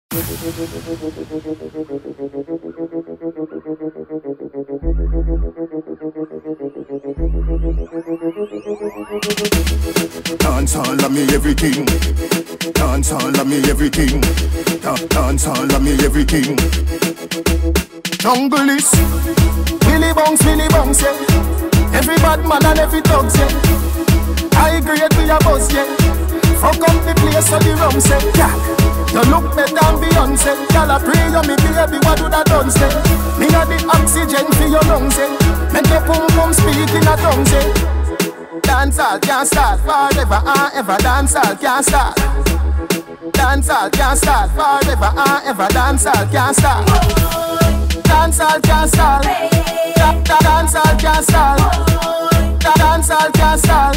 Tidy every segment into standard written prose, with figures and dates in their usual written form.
Dance all of me everything. Dance all of me everything. Dance all of me everything. Jungle is Billy Bounce, yeah. Every bad man and every dog, yeah. I grade with a boss, yeah. Fuck up the place so the rum say, yeah. You look better than Beyonce. Y'all a pray you me baby, what would I done say? Me a the oxygen for your lungs, eh. Make your pum pum speak in a tongue, say. Dancehall can't start forever and ever. Dancehall can't start. Dancehall can't start forever and ever. Dancehall can't start. Dancehall can't start. Dancehall can't start. Dancehall can't start.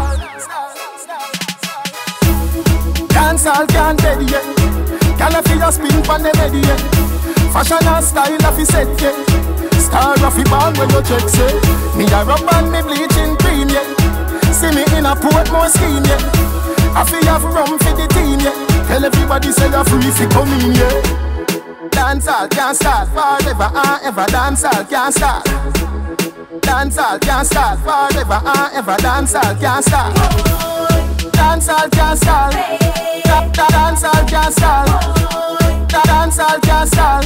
Dancehall can't dead yet. Can I feel your spin from the bed yet? Fashion and style of the set yet. Star of the band when you check say. Me a rub and me bleaching green yet. See me in a Portmore scheme yet. I feel have rum for the team yet. Tell everybody say you're free fi come in yet. Dancehall can't start forever and ever. Dancehall can't start. Dancehall can't start forever and ever. Dancehall can't start. Dancehall can't start. Dancehall can't start. Dancehall can't start.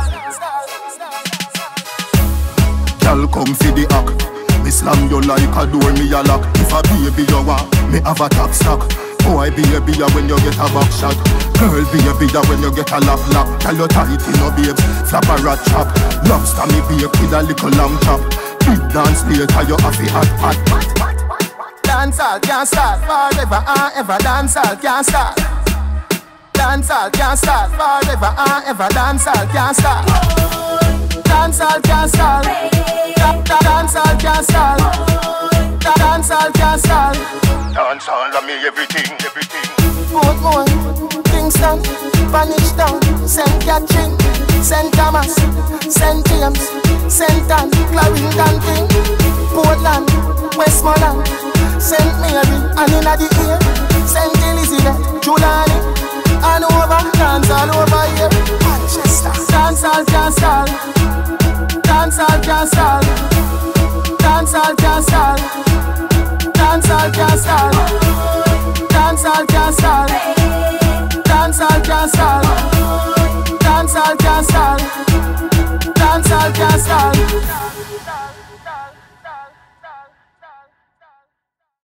Y'all come for the act. Me slam you like a door, me a lock. If a baby you want, me have a top stock. Boy baby ya when you get a back shot. Girl baby ya when you get a lap. Tell you tight in no babes, flap a rat chop. Lobster me bake with a little lamb chop. Big dance later you have a hot. Dancehall can't start forever and ever. Dancehall can't start. Dancehall can't start forever and ever. Dancehall can't start. Dancehall can't start. Dancehall can't start. Dancehall can't start. Dancehall of me everything. Portmore, Kingston, Spanish Town, St. Catherine, St. Thomas, St. James, St. Anne, Clarendon, Portland, Westmoreland, St. Mary, and in the ear.